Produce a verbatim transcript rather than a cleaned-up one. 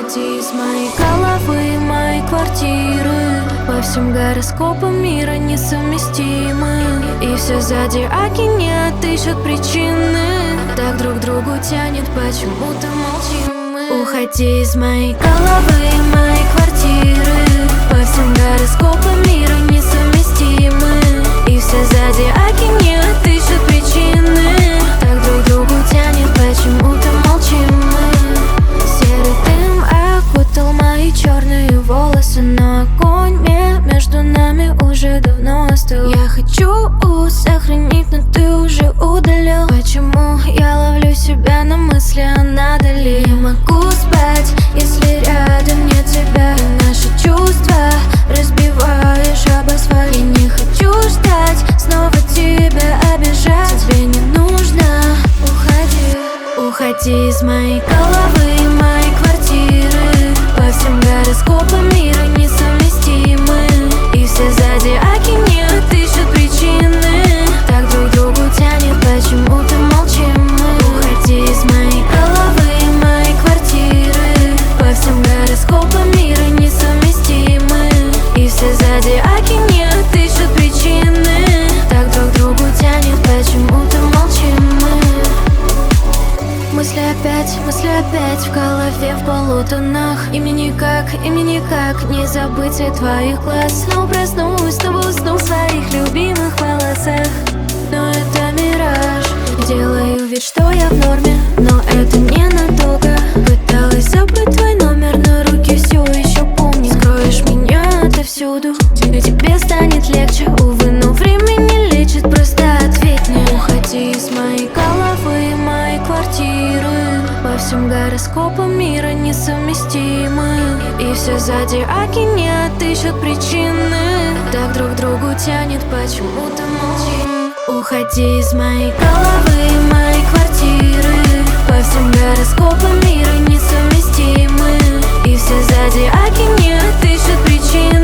Уходи из моей головы, моей квартиры. По всем гороскопам мира несовместимы. И все зодиаки не отыщут причины. Так друг другу тянет, почему-то молчим мы. Уходи из моей головы, моей квартиры. По всем гороскопам мира несовместимы. И все зодиаки не отыщут причины. Так друг другу тянет, почему-то молчим мы. Серый дым окутал мои черные волосы, но огонь между нами уже давно остыл. Я хочу сохранить, но ты уже удалил. Почему я ловлю себя на мысли, а надо ли? Не могу спать, если рядом нет тебя. И наши чувства разбиваешь об асфальт. И не хочу ждать, снова тебя обижать. Тебе не нужно, уходи. Уходи из моей головы, моей квартиры. По всем гороскопам мира несовместимы. И все зодиаки не отыщут причины. Так друг другу тянет, почему-то молчим мы. Уходи из моей головы, моей квартиры. По всем гороскопам мира несовместимы. И все зодиаки не отыщут причины. Так друг другу тянет, почему-то молчим мы. Мысли опять, мысли опять в голове в полутонах. И мне никак, и мне никак не забыть цвет твоих глаз. Снова проснулась, снова усну в своих любимых волосах. Но это мираж, делаю вид, что я в норме, но это ненадолго. Пыталась забыть твой номер, но руки все еще помню. Скроешь меня отовсюду, и тебе станет легче. Увы, но время не лечит, просто ответь мне. Уходи из моей головы, моей квартиры. По всем гороскопам мира несовместимы. И все зодиаки не отыщут причины. Так друг другу тянет, почему-то молчим. Уходи из моей головы, моей квартиры. По всем гороскопам мира несовместимы. И все зодиаки не отыщут причины.